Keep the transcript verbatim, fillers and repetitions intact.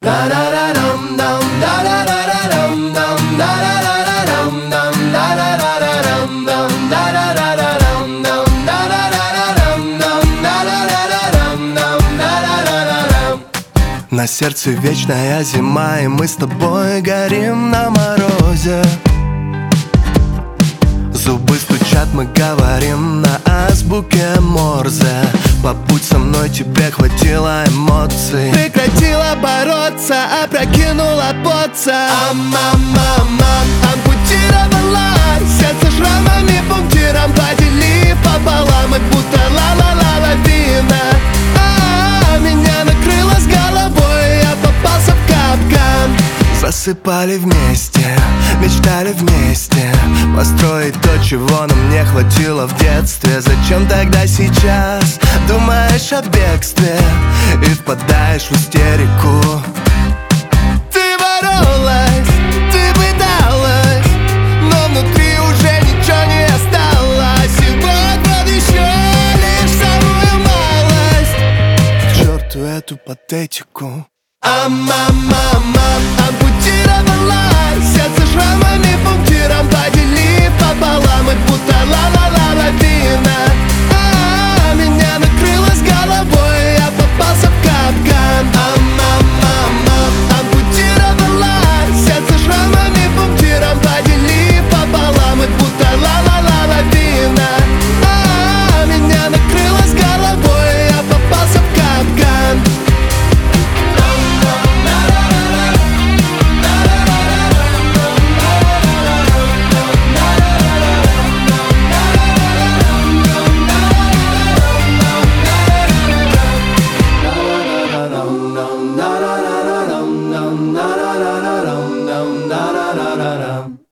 На сердце вечная зима, и мы с тобой горим на морозе. Зубы стучат, мы говорим на азбуке Морзе. Побудь со мной, тебе хватило эмоций. Прекратила бороться, опрокинула поца. А-ма-ма-ма, ампутировалась, сердце шрамами пунктиром поделив пополам, и будто ла-ла-ла-лавина. А-а-а, меня накрыло с головой, я попался в капкан. Засыпали вместе, мечтали вместе построить то, чего нам не хватило в детстве. Зачем тогда сейчас думаешь о бегстве и впадаешь в истерику? Ты боролась, ты пыталась, но внутри уже ничего не осталось. И вот, вот еще лишь самую малость. К черту эту патетику. А-ма-ма-ма, ампутировалась, сердце шрамами пунктиром поделив пополам, и будто ла-ла-ла-лавина. А-а-а, меня накрыло с головой, я попался в капкан. А-ма-ма-ма, ампутировалась, сердце шрамами пунктиром поделив пополам, и будто ла-ла-ла-лавина. А-а-а, меня накрыло с головой, я попался в капкан. Na na na na na na na na na na na na na.